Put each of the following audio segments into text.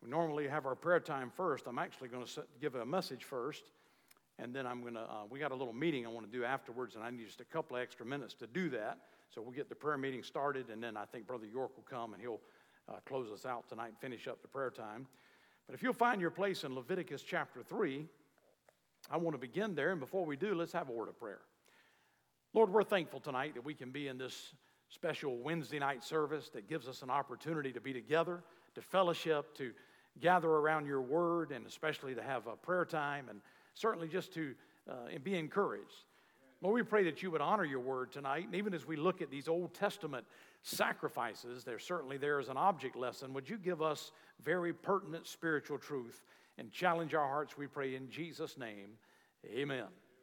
We normally have our prayer time first. I'm actually going to give a message first, and then we got a little meeting I want to do afterwards, and I need just a couple of extra minutes to do that. So we'll get the prayer meeting started, and then I think Brother York will come, and he'll close us out tonight and finish up the prayer time. But if you'll find your place in Leviticus chapter 3, I want to begin there, and before we do, let's have a word of prayer. Lord, we're thankful tonight that we can be in this special Wednesday night service that gives us an opportunity to be together, to fellowship, to gather around your word, and especially to have a prayer time, and certainly just to be encouraged. Lord, we pray that you would honor your word tonight, and even as we look at these Old Testament sacrifices, there is an object lesson. Would you give us very pertinent spiritual truth and challenge our hearts, we pray in Jesus' name, amen.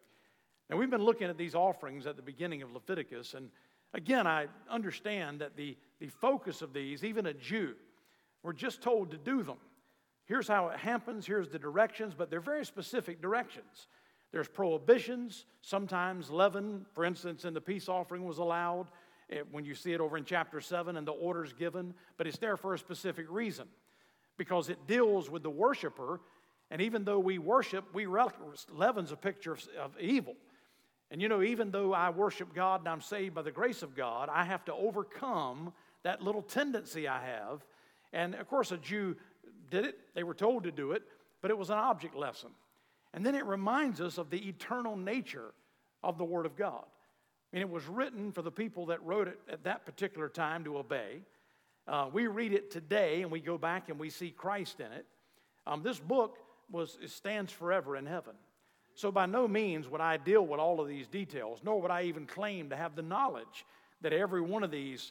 Now, we've been looking at these offerings at the beginning of Leviticus, and again, I understand that the focus of these, even a Jew, we're just told to do them. Here's how it happens, here's the directions, but they're very specific directions. There's prohibitions. Sometimes leaven, for instance, in the peace offering was allowed when you see it over in chapter 7 and the orders given, but it's there for a specific reason because it deals with the worshiper, and even though we worship, leaven's a picture of evil. And you know, even though I worship God and I'm saved by the grace of God, I have to overcome that little tendency I have. And of course, a Jew did it. They were told to do it, but it was an object lesson. And then it reminds us of the eternal nature of the Word of God. I mean, it was written for the people that wrote it at that particular time to obey. We read it today, and we go back and we see Christ in it. This book stands forever in heaven. So by no means would I deal with all of these details, nor would I even claim to have the knowledge that every one of these,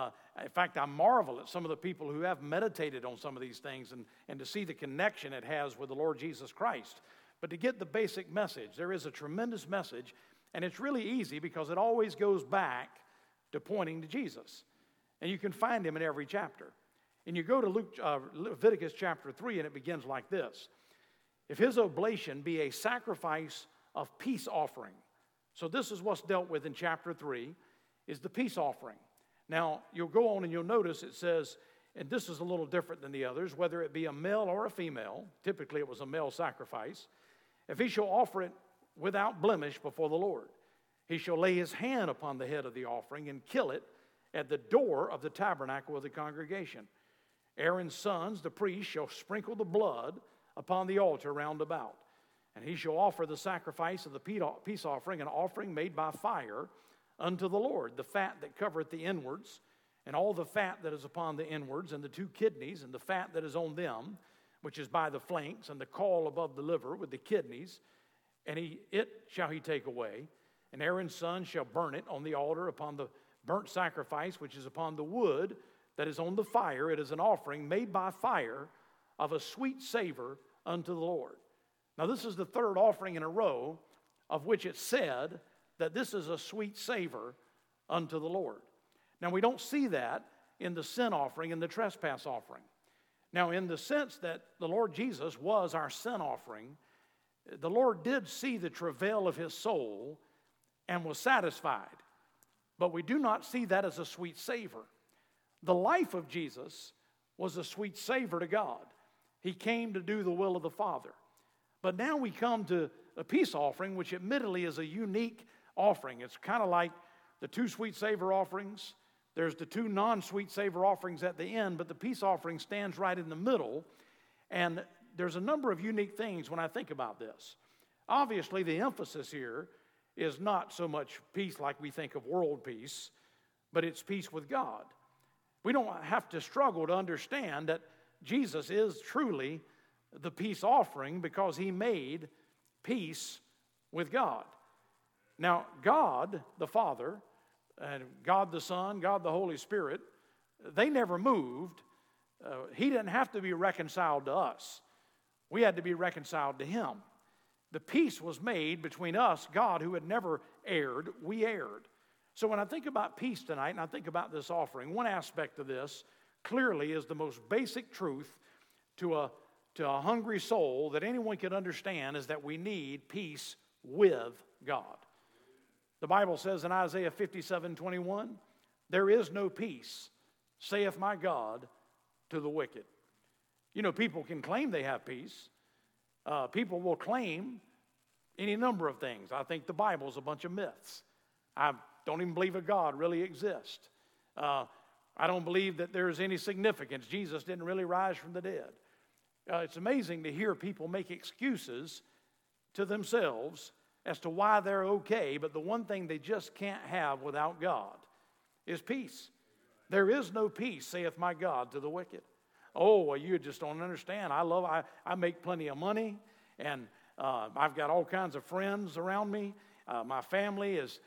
in fact, I marvel at some of the people who have meditated on some of these things and to see the connection it has with the Lord Jesus Christ. But to get the basic message, there is a tremendous message, and it's really easy because it always goes back to pointing to Jesus. And you can find him in every chapter. And you go to Leviticus chapter 3, and it begins like this. If his oblation be a sacrifice of peace offering. So this is what's dealt with in chapter 3, is the peace offering. Now, you'll go on and you'll notice it says, and this is a little different than the others, whether it be a male or a female, typically it was a male sacrifice, if he shall offer it without blemish before the Lord, he shall lay his hand upon the head of the offering and kill it at the door of the tabernacle of the congregation. Aaron's sons, the priests, shall sprinkle the blood upon the altar round about. And he shall offer the sacrifice of the peace offering, an offering made by fire unto the Lord, the fat that covereth the inwards, and all the fat that is upon the inwards, and the 2 kidneys, and the fat that is on them, which is by the flanks, and the caul above the liver with the kidneys, and it shall he take away. And Aaron's son shall burn it on the altar upon the burnt sacrifice, which is upon the wood that is on the fire. It is an offering made by fire of a sweet savor unto the Lord. Now this is the 3rd offering in a row of which it said that this is a sweet savor unto the Lord. Now we don't see that in the sin offering and the trespass offering. Now, in the sense that the Lord Jesus was our sin offering, the Lord did see the travail of his soul and was satisfied. But we do not see that as a sweet savor. The life of Jesus was a sweet savor to God. He came to do the will of the Father. But now we come to a peace offering, which admittedly is a unique offering. It's kind of like the 2 sweet savor offerings. There's the 2 non-sweet savor offerings at the end, but the peace offering stands right in the middle. And there's a number of unique things when I think about this. Obviously, the emphasis here is not so much peace like we think of world peace, but it's peace with God. We don't have to struggle to understand that Jesus is truly the peace offering because he made peace with God. Now, God the Father, and God the Son, God the Holy Spirit, they never moved. He didn't have to be reconciled to us. We had to be reconciled to him. The peace was made between us, God, who had never erred, we erred. So when I think about peace tonight, and I think about this offering, one aspect of this clearly is the most basic truth to a hungry soul that anyone can understand is that we need peace with God. The Bible says in Isaiah 57:21, there is no peace, saith my God, to the wicked. You know, people can claim they have peace. People will claim any number of things. I think the Bible's a bunch of myths. I don't even believe a God really exists. I don't believe that there's any significance. Jesus didn't really rise from the dead. It's amazing to hear people make excuses to themselves as to why they're okay, but the one thing they just can't have without God is peace. There is no peace, saith my God, to the wicked. Oh, well, you just don't understand. I make plenty of money, and I've got all kinds of friends around me. My family is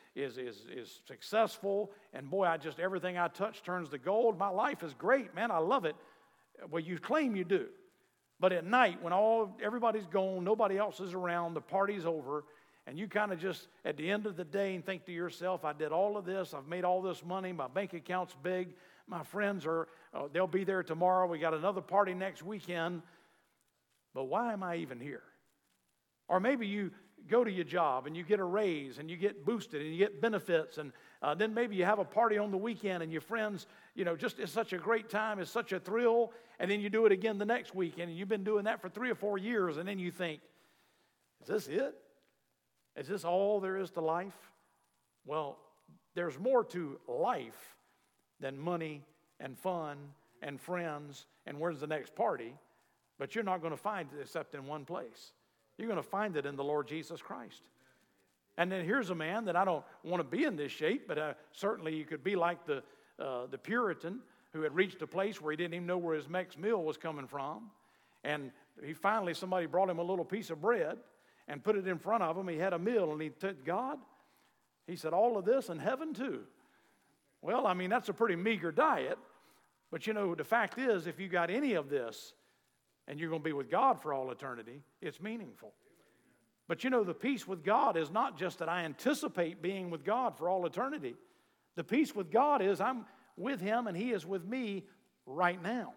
successful, and boy, everything I touch turns to gold. My life is great, man. I love it. Well, you claim you do. But at night, when everybody's gone, nobody else is around, the party's over, and you kind of just, at the end of the day, and think to yourself, I did all of this, I've made all this money, my bank account's big, my friends they'll be there tomorrow, we got another party next weekend, but why am I even here? Or maybe you go to your job and you get a raise and you get boosted and you get benefits, and then maybe you have a party on the weekend and your friends, just it's such a great time, it's such a thrill, and then you do it again the next weekend, and you've been doing that for 3 or 4 years, and then you think, is this it? Is this all there is to life? Well, there's more to life than money and fun and friends and where's the next party, but you're not going to find it except in one place. You're going to find it in the Lord Jesus Christ. And then here's a man that I don't want to be in this shape, but certainly you could be like the Puritan who had reached a place where he didn't even know where his next meal was coming from. And somebody brought him a little piece of bread and put it in front of him. He had a meal, and he said, God, he said, all of this in heaven too. Well, I mean, that's a pretty meager diet. But the fact is, if you got any of this and you're going to be with God for all eternity, it's meaningful. But the peace with God is not just that I anticipate being with God for all eternity. The peace with God is I'm with Him and He is with me right now.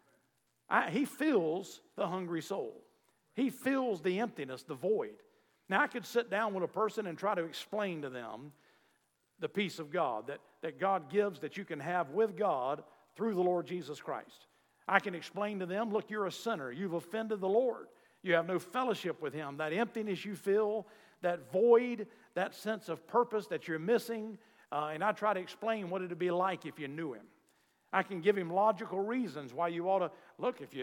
He fills the hungry soul. He fills the emptiness, the void. Now, I could sit down with a person and try to explain to them the peace of God that God gives, that you can have with God through the Lord Jesus Christ. I can explain to them, look, you're a sinner. You've offended the Lord. You have no fellowship with Him. That emptiness you feel, that void, that sense of purpose that you're missing, and I try to explain what it would be like if you knew Him. I can give him logical reasons why you ought to, look, if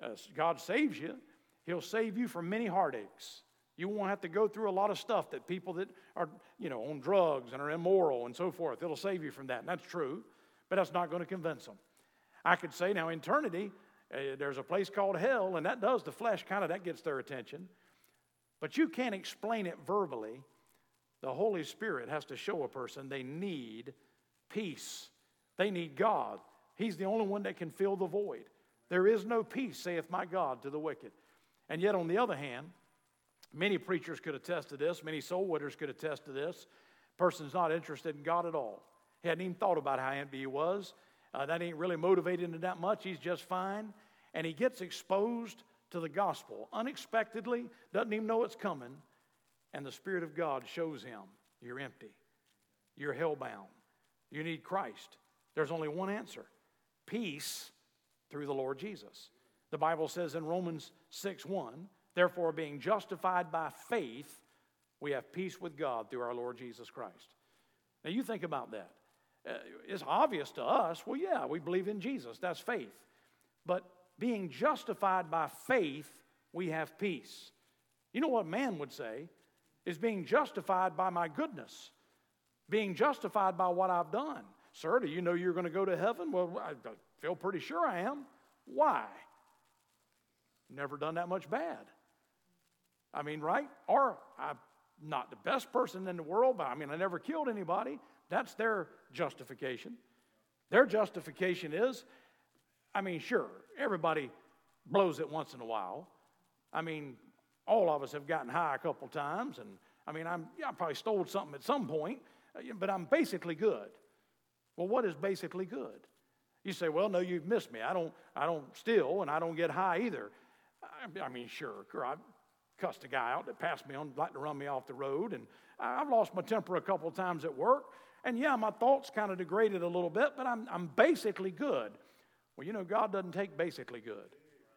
God saves you, He'll save you from many heartaches. You won't have to go through a lot of stuff that people that are, on drugs and are immoral and so forth. It'll save you from that, and that's true, but that's not going to convince them. I could say now, eternity, there's a place called hell, and that does the flesh that gets their attention. But you can't explain it verbally. The Holy Spirit has to show a person they need peace. They need God. He's the only one that can fill the void. There is no peace, saith my God, to the wicked. And yet, on the other hand, many preachers could attest to this. Many soul winners could attest to this. Person's not interested in God at all. He hadn't even thought about how empty he was. That ain't really motivated him that much. He's just fine. And he gets exposed to the gospel unexpectedly, doesn't even know it's coming. And the Spirit of God shows him, you're empty. You're hellbound. You need Christ. There's only one answer. Peace through the Lord Jesus. The Bible says in Romans 6:1, therefore being justified by faith, we have peace with God through our Lord Jesus Christ. Now you think about that. It's obvious to us, well, yeah, we believe in Jesus. That's faith. But being justified by faith, we have peace. You know what man would say is being justified by my goodness, being justified by what I've done. Sir, do you know you're going to go to heaven? Well, I feel pretty sure I am. Why? Never done that much bad. I mean, right? Or I'm not the best person in the world, but I never killed anybody. That's their justification. Their justification is, sure, everybody blows it once in a while. All of us have gotten high a couple times, and I probably stole something at some point, but I'm basically good. Well, what is basically good? You say, well, no, you've missed me. I don't steal, and I don't get high either. Sure, I cussed a guy out that passed me on, like to run me off the road, and I've lost my temper a couple times at work, and yeah, my thoughts kind of degraded a little bit, but I'm basically good. Well, God doesn't take basically good.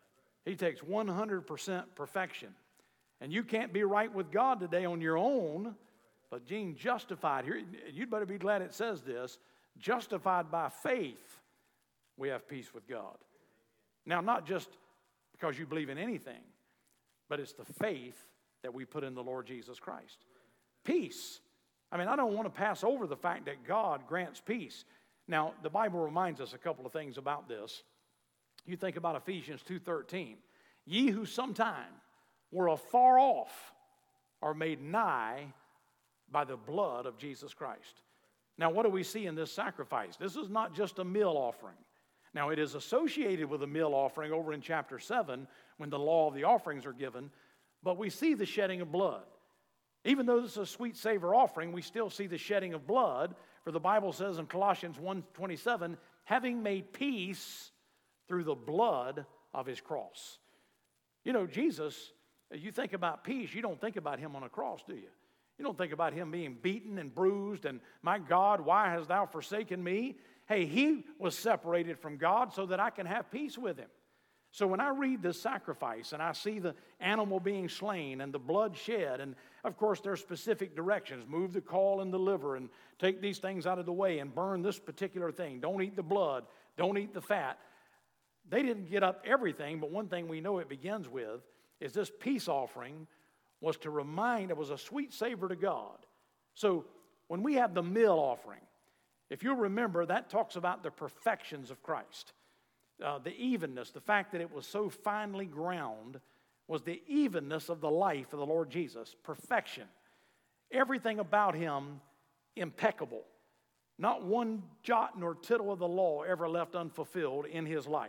He takes 100% perfection. And you can't be right with God today on your own, but being justified, here, you'd better be glad it says this, justified by faith, we have peace with God. Now, not just because you believe in anything, but it's the faith that we put in the Lord Jesus Christ. Peace. I mean, I don't want to pass over the fact that God grants peace. Now, the Bible reminds us a couple of things about this. You think about Ephesians 2:13. Ye who sometime were afar off are made nigh by the blood of Jesus Christ. Now, what do we see in this sacrifice? This is not just a meal offering. Now, it is associated with a meal offering over in chapter 7 when the law of the offerings are given, but we see the shedding of blood. Even though this is a sweet savor offering, we still see the shedding of blood, for the Bible says in Colossians 1:27, having made peace through the blood of his cross. You know, Jesus, you think about peace, you don't think about him on a cross, do you? You don't think about him being beaten and bruised and, my God, why hast thou forsaken me? Hey, he was separated from God so that I can have peace with him. So when I read this sacrifice and I see the animal being slain and the blood shed, and of course there's specific directions, move the caul and the liver and take these things out of the way and burn this particular thing. Don't eat the blood, don't eat the fat. They didn't get up everything, but one thing we know it begins with is this peace offering was to remind, it was a sweet savor to God. So when we have the meal offering, if you'll remember, that talks about the perfections of Christ. The evenness, the fact that it was so finely ground was the evenness of the life of the Lord Jesus. Perfection. Everything about him impeccable. Not one jot nor tittle of the law ever left unfulfilled in his life.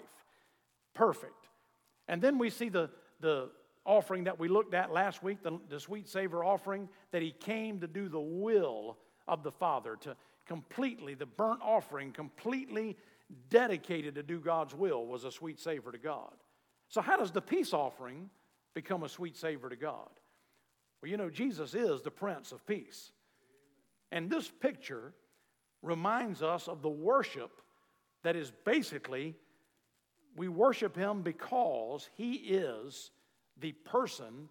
Perfect. And then we see the offering that we looked at last week, the sweet savor offering, that he came to do the will of the Father, to completely, the burnt offering, completely dedicated to do God's will, was a sweet savor to God. So how does the peace offering become a sweet savor to God? Well, you know, Jesus is the Prince of Peace. And this picture reminds us of the worship that is basically, we worship him because he is the person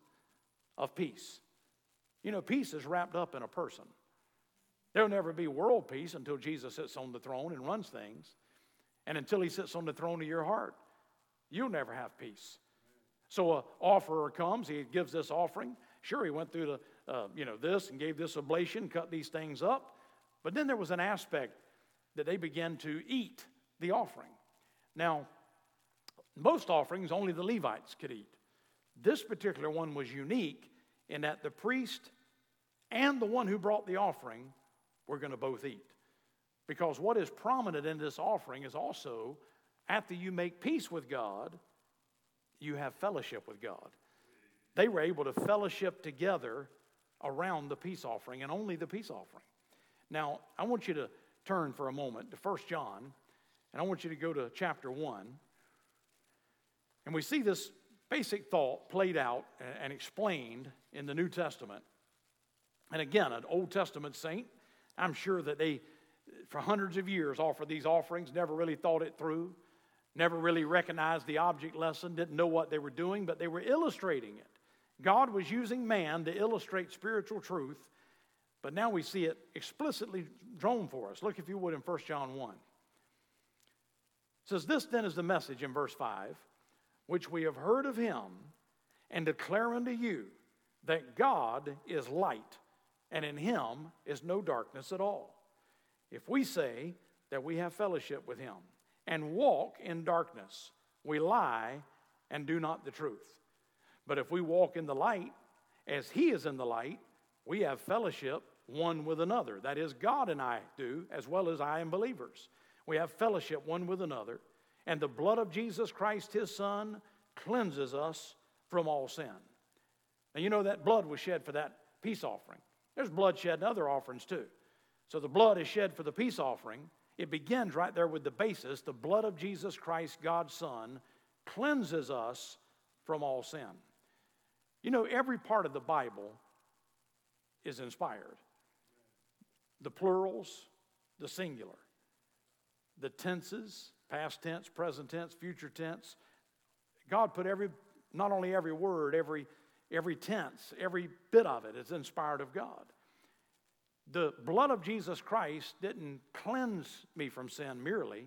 of peace. You know, peace is wrapped up in a person. There'll never be world peace until Jesus sits on the throne and runs things. And until he sits on the throne of your heart, you'll never have peace. So an offerer comes, he gives this offering. Sure, he went through this and gave this oblation, cut these things up. But then there was an aspect that they began to eat the offering. Now, most offerings only the Levites could eat. This particular one was unique in that the priest and the one who brought the offering were going to both eat. Because what is prominent in this offering is also, after you make peace with God, you have fellowship with God. They were able to fellowship together around the peace offering, and only the peace offering. Now, I want you to turn for a moment to 1 John, and I want you to go to chapter 1. And we see this basic thought played out and explained in the New Testament. And again, an Old Testament saint, I'm sure that they, for hundreds of years, offered these offerings, never really thought it through, never really recognized the object lesson, didn't know what they were doing, but they were illustrating it. God was using man to illustrate spiritual truth, but now we see it explicitly drawn for us. Look, if you would, in 1 John 1. It says, this then is the message in verse 5, which we have heard of him and declare unto you, that God is light, and in him is no darkness at all. If we say that we have fellowship with him and walk in darkness, we lie and do not the truth. But if we walk in the light, as he is in the light, we have fellowship one with another. That is, God and I do, as well as I and believers. We have fellowship one with another. And the blood of Jesus Christ, his Son, cleanses us from all sin. Now, you know that blood was shed for that peace offering. There's blood shed in other offerings too. So the blood is shed for the peace offering. It begins right there with the basis. The blood of Jesus Christ, God's Son, cleanses us from all sin. You know, every part of the Bible is inspired. The plurals, the singular. The tenses, past tense, present tense, future tense. God put not only every word, every tense, every bit of it is inspired of God. The blood of Jesus Christ didn't cleanse me from sin merely.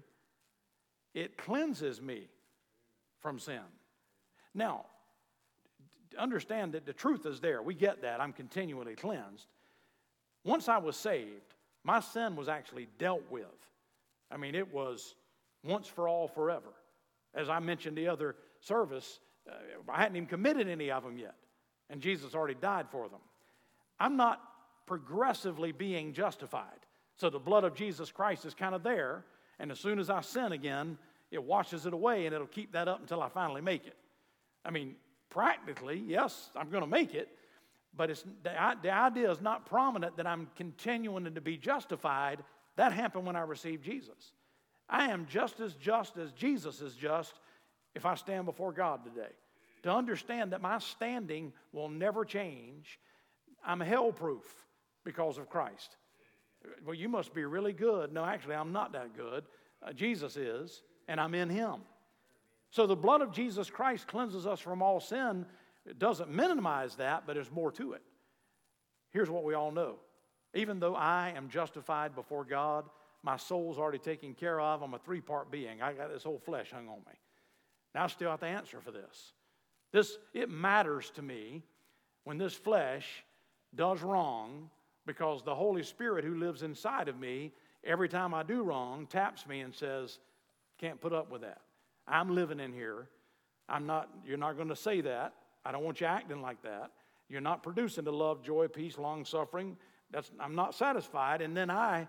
It cleanses me from sin. Now, understand that the truth is there. We get that. I'm continually cleansed. Once I was saved, my sin was actually dealt with. I mean, it was once for all, forever. As I mentioned the other service, I hadn't even committed any of them yet, and Jesus already died for them. I'm not progressively being justified. So the blood of Jesus Christ is kind of there, and as soon as I sin again, it washes it away, and it'll keep that up until I finally make it. I mean, practically, yes, I'm going to make it, but the idea is not prominent that I'm continuing to be justified. That happened when I received Jesus. I am just as Jesus is just if I stand before God today. To understand that my standing will never change. I'm hell-proof because of Christ. Well, you must be really good. No, actually, I'm not that good. Jesus is, and I'm in Him. So the blood of Jesus Christ cleanses us from all sin. It doesn't minimize that, but there's more to it. Here's what we all know. Even though I am justified before God, my soul's already taken care of. I'm a three-part being. I got this whole flesh hung on me. Now I still have to answer for this. It matters to me when this flesh does wrong, because the Holy Spirit who lives inside of me, every time I do wrong, taps me and says, can't put up with that. I'm living in here. You're not going to say that. I don't want you acting like that. You're not producing the love, joy, peace, long-suffering. I'm not satisfied. And then I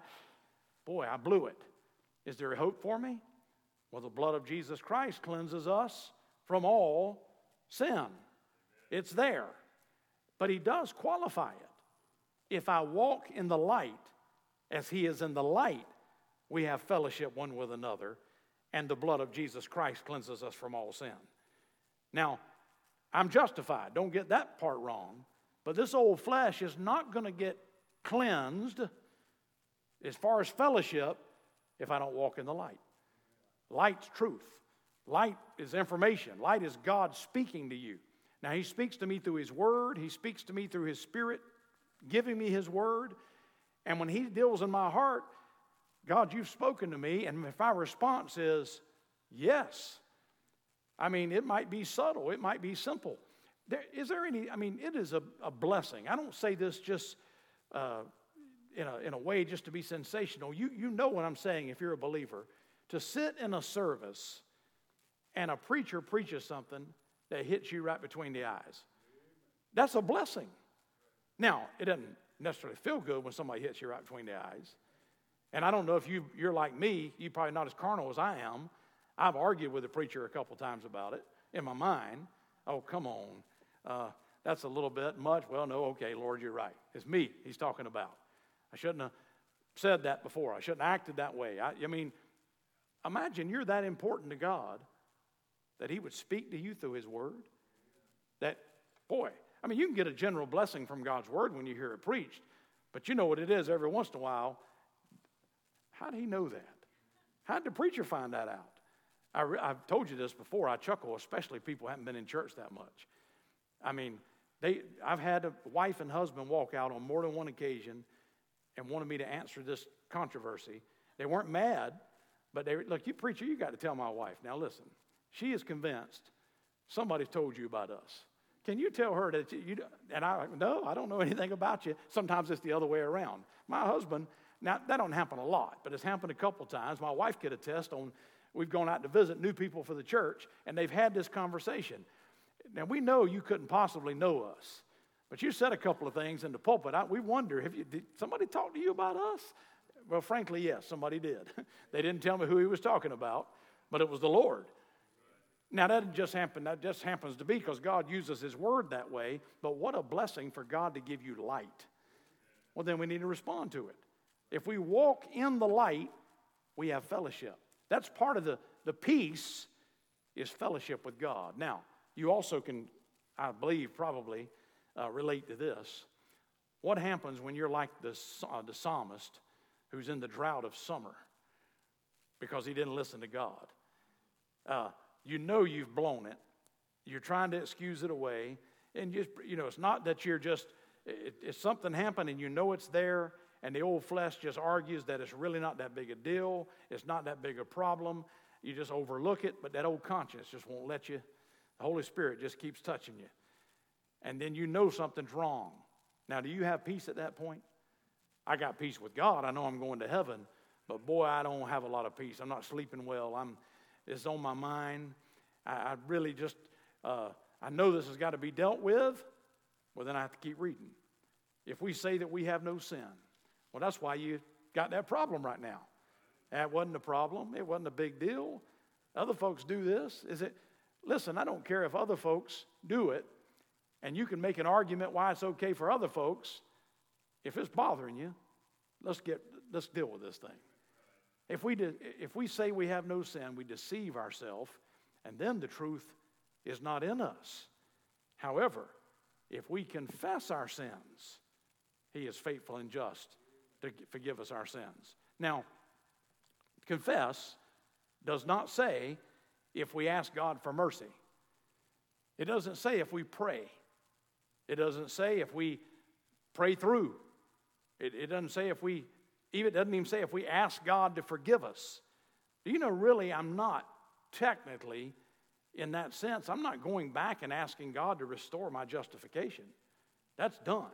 blew it. Is there a hope for me? Well, the blood of Jesus Christ cleanses us from all sin. It's there. But He does qualify it. If I walk in the light, as He is in the light, we have fellowship one with another, and the blood of Jesus Christ cleanses us from all sin. Now, I'm justified. Don't get that part wrong. But this old flesh is not going to get cleansed as far as fellowship if I don't walk in the light. Light's truth. Light is information. Light is God speaking to you. Now, He speaks to me through His Word. He speaks to me through His Spirit, giving me His Word. And when He deals in my heart, God, you've spoken to me. And if my response is yes, I mean, it might be subtle. It might be simple. It is a blessing. I don't say this just in a way just to be sensational. You know what I'm saying if you're a believer. To sit in a service and a preacher preaches something that hits you right between the eyes. That's a blessing. Now, it doesn't necessarily feel good when somebody hits you right between the eyes. And I don't know if you're like me. You're probably not as carnal as I am. I've argued with a preacher a couple times about it in my mind. Oh, come on. That's a little bit much. Well, no, okay, Lord, you're right. It's me He's talking about. I shouldn't have said that before. I shouldn't have acted that way. I mean, imagine you're that important to God that He would speak to you through His Word. You can get a general blessing from God's Word when you hear it preached, but you know what it is every once in a while. How did He know that? How did the preacher find that out? I've told you this before. I chuckle, especially people who haven't been in church that much. I mean, I've had a wife and husband walk out on more than one occasion and wanted me to answer this controversy. They weren't mad, but look, you preacher, you got to tell my wife. Now listen, she is convinced somebody's told you about us. Can you tell her that no, I don't know anything about you. Sometimes it's the other way around. My husband, now that don't happen a lot, but it's happened a couple times. My wife could attest on, we've gone out to visit new people for the church, and they've had this conversation. Now, we know you couldn't possibly know us, but you said a couple of things in the pulpit. We wonder, did somebody talk to you about us? Well, frankly, yes, somebody did. They didn't tell me who he was talking about, but it was the Lord. Now, that just happens to be because God uses His Word that way, but what a blessing for God to give you light. Well, then we need to respond to it. If we walk in the light, we have fellowship. That's part of the peace is fellowship with God. Now, you also can, I believe, probably relate to this. What happens when you're like the psalmist who's in the drought of summer because he didn't listen to God? You know you've blown it you're trying to excuse it away. And just, it's not that you're just, it's something happened and you know it's there, and the old flesh just argues that it's really not that big a deal. It's not that big a problem. You just overlook it, but that old conscience just won't let you. The Holy Spirit just keeps touching you. And then you know something's wrong. Now, do you have peace at that point? I got peace with God. I know I'm going to heaven. But boy, I don't have a lot of peace. I'm not sleeping well. It's on my mind. I really just, I know this has got to be dealt with. Well, then I have to keep reading. If we say that we have no sin, well, that's why you got that problem right now. That wasn't a problem. It wasn't a big deal. Other folks do this. Listen, I don't care if other folks do it, and you can make an argument why it's okay for other folks. If it's bothering you, let's deal with this thing. If we say we have no sin, we deceive ourselves, and then the truth is not in us. However, if we confess our sins, He is faithful and just to forgive us our sins. Now, confess does not say if we ask God for mercy. It doesn't say if we pray. It doesn't say if we pray through. It doesn't say it doesn't even say if we ask God to forgive us. Do you know, really, I'm not technically, in that sense, I'm not going back and asking God to restore my justification. That's done.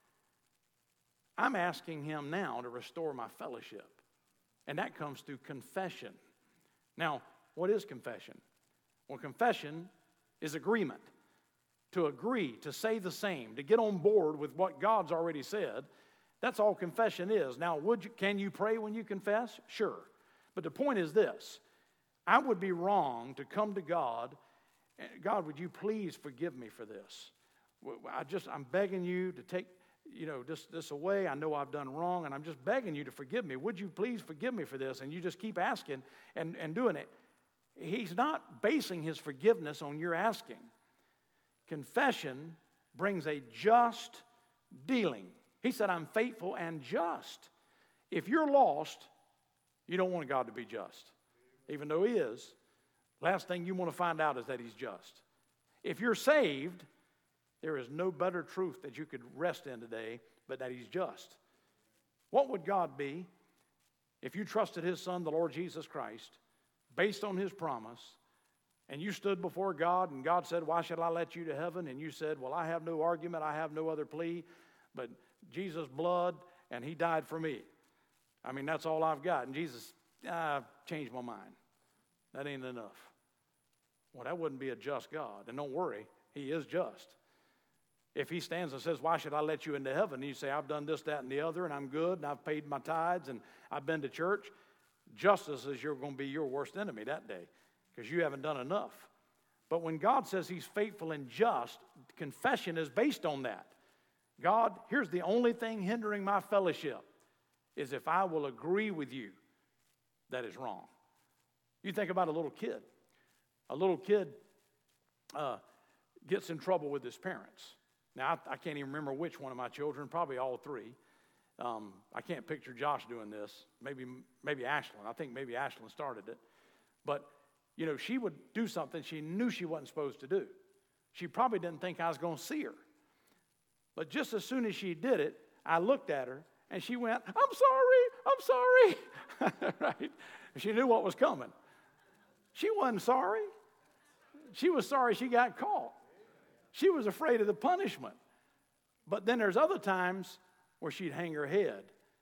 I'm asking Him now to restore my fellowship. And that comes through confession. Now, what is confession? Well, confession is agreement. To agree, to say the same, to get on board with what God's already said. That's all confession is. Now, can you pray when you confess? Sure. But the point is this. I would be wrong to come to God, God, would you please forgive me for this? I'm begging you to take, this away. I know I've done wrong, and I'm just begging you to forgive me. Would you please forgive me for this? And you just keep asking and doing it. He's not basing His forgiveness on your asking. Confession brings a just dealing. He said, I'm faithful and just. If you're lost, you don't want God to be just, even though He is. Last thing you want to find out is that He's just. If you're saved, there is no better truth that you could rest in today but that He's just. What would God be if you trusted His Son, the Lord Jesus Christ, based on His promise, and you stood before God and God said, why should I let you to heaven? And you said, well, I have no argument, I have no other plea, but Jesus' blood, and He died for me. I mean, that's all I've got. And Jesus, changed my mind. That ain't enough. Well, that wouldn't be a just God. And don't worry, He is just. If He stands and says, why should I let you into heaven? And you say, I've done this, that, and the other, and I'm good, and I've paid my tithes, and I've been to church. Justice is going to be your worst enemy that day because you haven't done enough. But when God says He's faithful and just, confession is based on that. God, here's the only thing hindering my fellowship is if I will agree with you that is wrong. You think about a little kid. A little kid gets in trouble with his parents. Now, I can't even remember which one of my children, probably all three. I can't picture Josh doing this. Maybe Ashlyn. I think maybe Ashlyn started it. But, she would do something she knew she wasn't supposed to do. She probably didn't think I was going to see her. But just as soon as she did it, I looked at her, and she went, I'm sorry. Right? She knew what was coming. She wasn't sorry. She was sorry she got caught. She was afraid of the punishment. But then there's other times where she'd hang her head.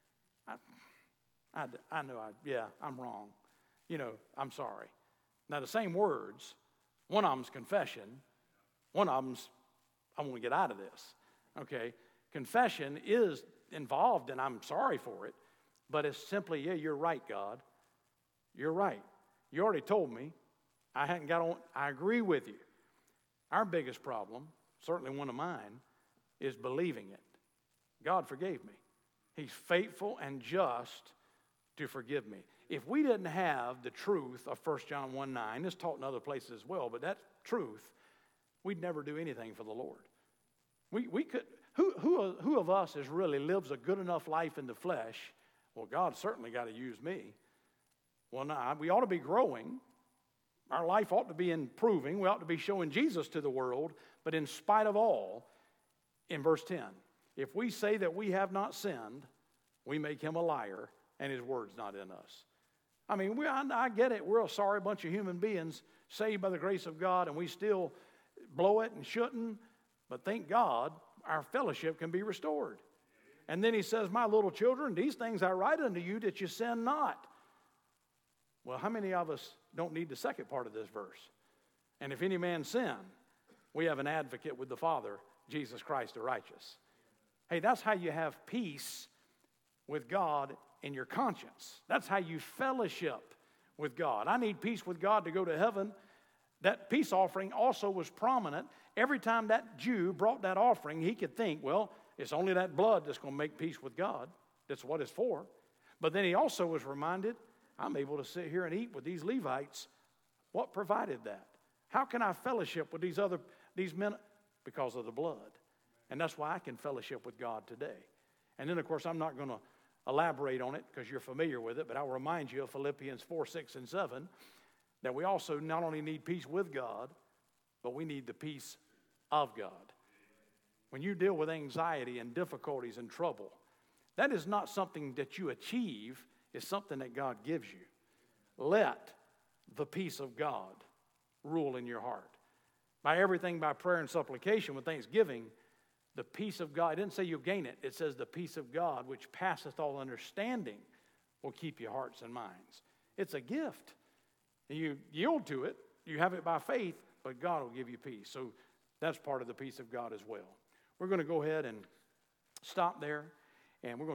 I know, I'm wrong. I'm sorry. Now, the same words, one of them's confession, one of them's, I want to get out of this. Okay? Confession is involved, and I'm sorry for it, but it's simply, you're right, God. You're right. You already told me. I hadn't got on. I agree with you. Our biggest problem, certainly one of mine, is believing it. God forgave me. He's faithful and just to forgive me. If we didn't have the truth of 1 John 1:9, it's taught in other places as well, but that truth, we'd never do anything for the Lord. We could. Who of us is really lives a good enough life in the flesh? Well, God certainly got to use me. Well, no, we ought to be growing. Our life ought to be improving. We ought to be showing Jesus to the world. But in spite of all, in verse 10, if we say that we have not sinned, we make him a liar, and his word's not in us. I mean, I get it. We're a sorry bunch of human beings saved by the grace of God, and we still blow it and shouldn't. But thank God, our fellowship can be restored. And then he says, my little children, these things I write unto you that you sin not. Well, how many of us don't need the second part of this verse? And if any man sin, we have an advocate with the Father, Jesus Christ the righteous. Hey, that's how you have peace with God in your conscience. That's how you fellowship with God. I need peace with God to go to heaven. That peace offering also was prominent. Every time that Jew brought that offering, he could think, well, it's only that blood that's going to make peace with God. That's what it's for. But then he also was reminded, I'm able to sit here and eat with these Levites. What provided that? How can I fellowship with these men? Because of the blood. And that's why I can fellowship with God today. And then, of course, I'm not going to elaborate on it because you're familiar with it, but I'll remind you of Philippians 4, 6, and 7, that we also not only need peace with God, but we need the peace of God. When you deal with anxiety and difficulties and trouble, that is not something that you achieve, it's something that God gives you. Let the peace of God rule in your heart. By everything, by prayer and supplication with thanksgiving, the peace of God, it didn't say you'll gain it. It says the peace of God, which passeth all understanding, will keep your hearts and minds. It's a gift. And you yield to it. You have it by faith, but God will give you peace. So that's part of the peace of God as well. We're going to go ahead and stop there, and we're going to